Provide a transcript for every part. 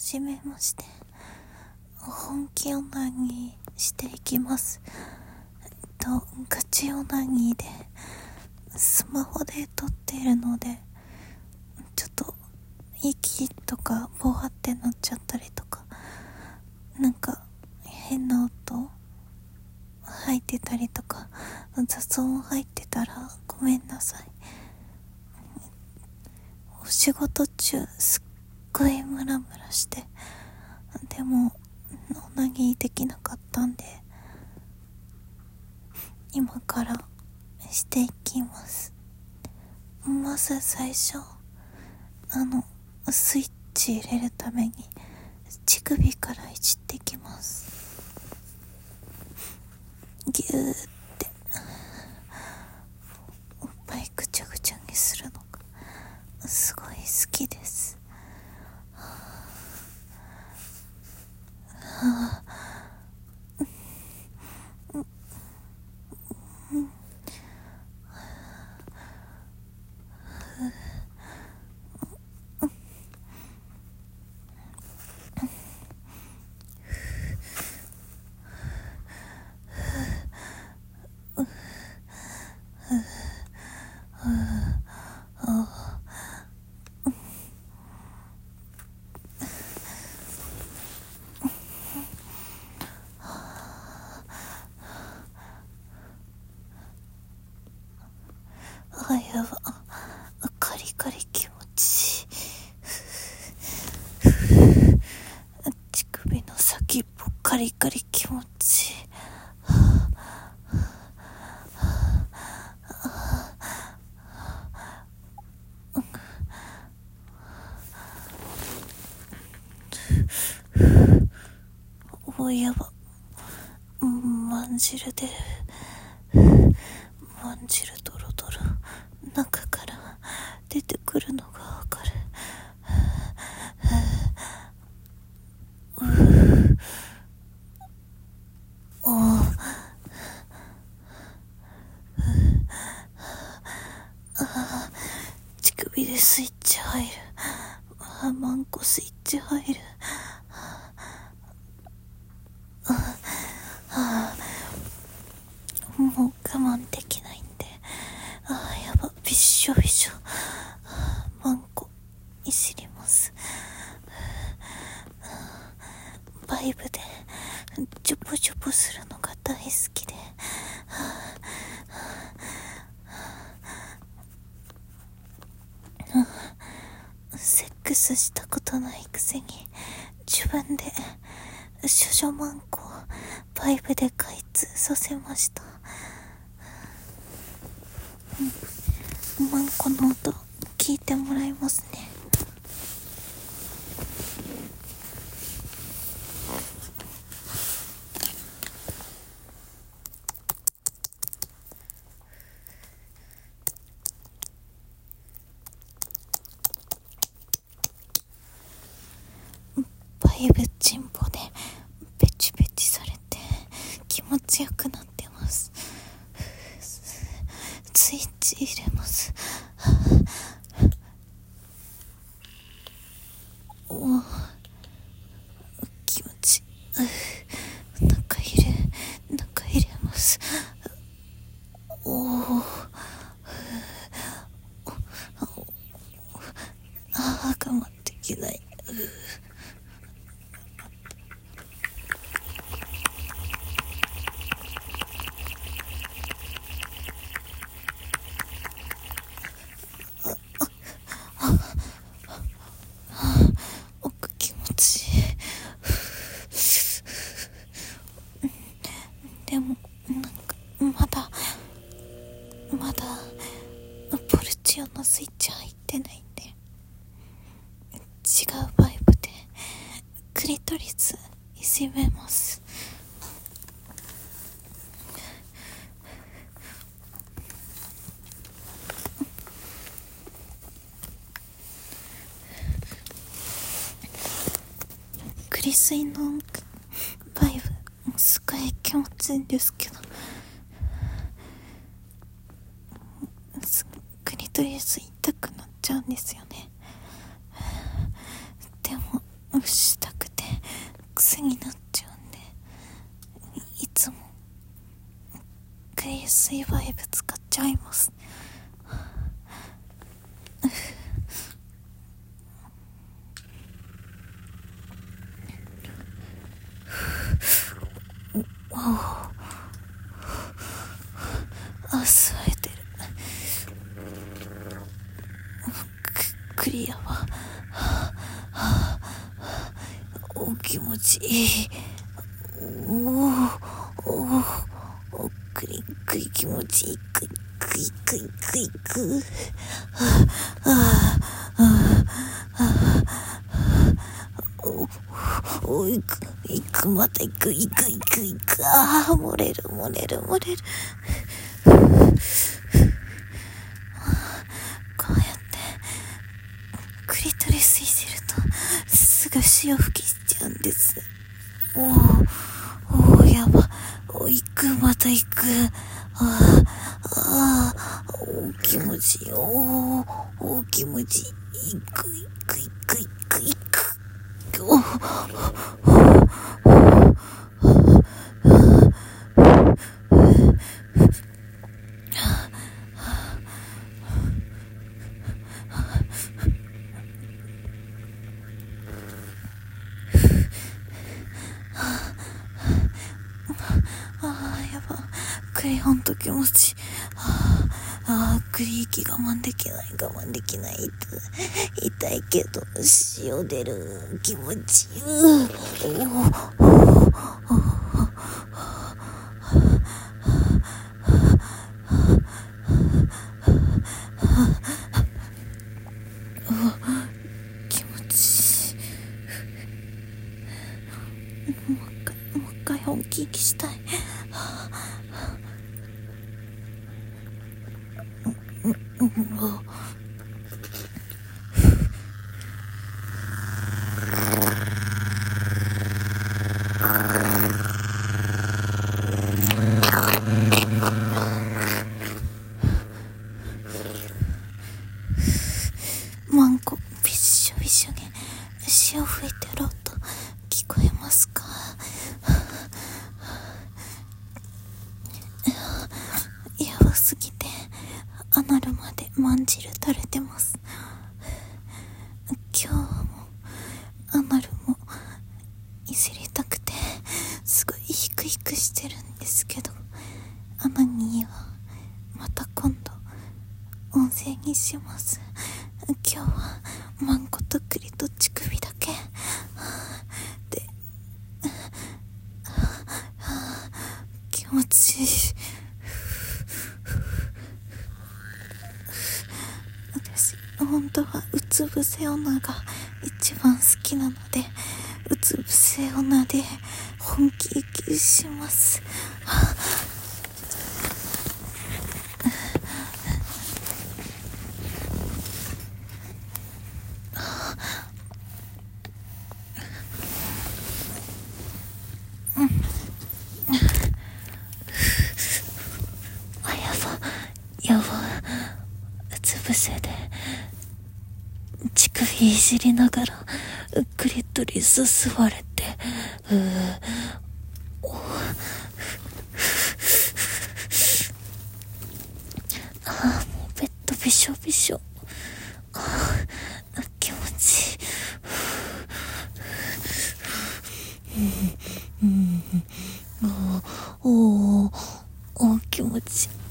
じめまして。本気オナニーしていきます。ガチオナニーでスマホで撮っているので、ちょっと息とかボワってなっちゃったりとか、なんか変な音入ってたりとか、雑音入ってたらごめんなさい。お仕事中すっごいムラムラして、でもオナニーできなかったんで、今からしていきます。まず最初、スイッチ入れるために乳首からいじっていきます。ギューっておっぱいぐちゃぐちゃにするのがすごい好きです。やば、カリカリ気持ちいい。乳首の先っぽカリカリ気持ちいい。やば、まんじる出る。まんじるドロドロ中から出てくるのがわかる。乳首でスイッチ入る。マンコスイッチ入る。もう我慢できないんで、やば、びっしょびしょ。マンコいじります。バイブでジョポジョポするのが大好きで、セックスしたことないくせに自分で処女マンコをバイブで開通させました。マンコの音聞いてもらいますね。バイブチンポでペチペチされて気持ちよくなってます。スイッチ入れます。気持ちいい。中入れます。我慢できない。奥気持ちいい。でもまだポルチオのスイッチ入ってないんで、違うバイブでクリトリスいじめます。クリスイのバイブすごい気持ちいいんですけど、クリトリス痛くなっちゃうんですよね。でも下楽になっちゃうんで、いつもグリスイバイブ使っちゃいます。吸えてる。クリアはお気持ちいい。クリ気持ちいい。クイまた行く。漏れる。こうやってクリトリスいじるとすぐ潮吹きしちゃうんです。やば。また行く。気持ちいい。気持ちいい。やば。クリほんと気持ちいい。クリ息我慢できない。痛いけど潮出る。気持ちいい。気持ちいい。もう一回本気息したい。マンコびっしょびしょに潮吹いてる音聞こえますか？やばすぎてアナルまでまんじる垂れてます。今日もアナルもいじりたくてすごいヒクヒクしてるんですけど、アナにはまた今度音声にします。今日はマンコとクリと乳首だけで気持ちいい。私本当はうつ伏せ女が一番好きなので、うつ伏せ女で本気息します。やば。うつ伏せで乳首いじりながらクリトリス吸われて、もうベッドびしょびしょ。気持ちいい。気持ちいい。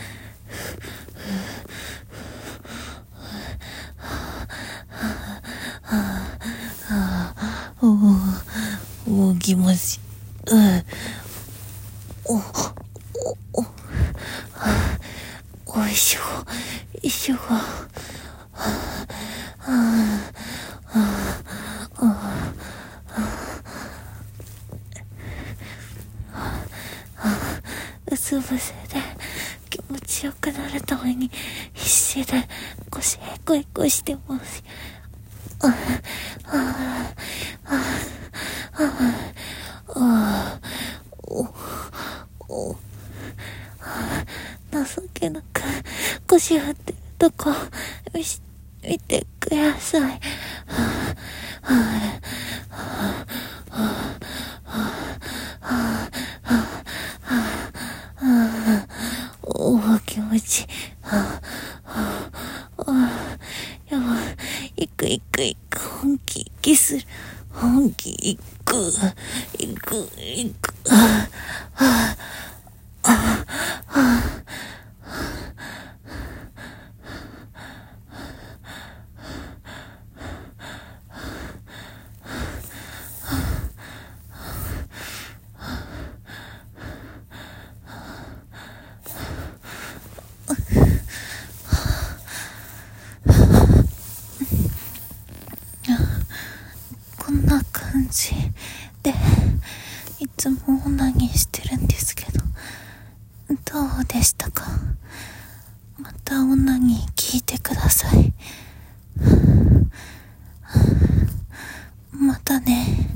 気持ちいい。おいしょ。うつ伏せで気持ちよくなるために必死で腰へこへこしてます。情けなく腰張ってるとこ見てください。 本気息する。本気行く。こんな感じでいつもオナニーしてるんですけど、どうでしたか？またオナニー聞いてください。またね。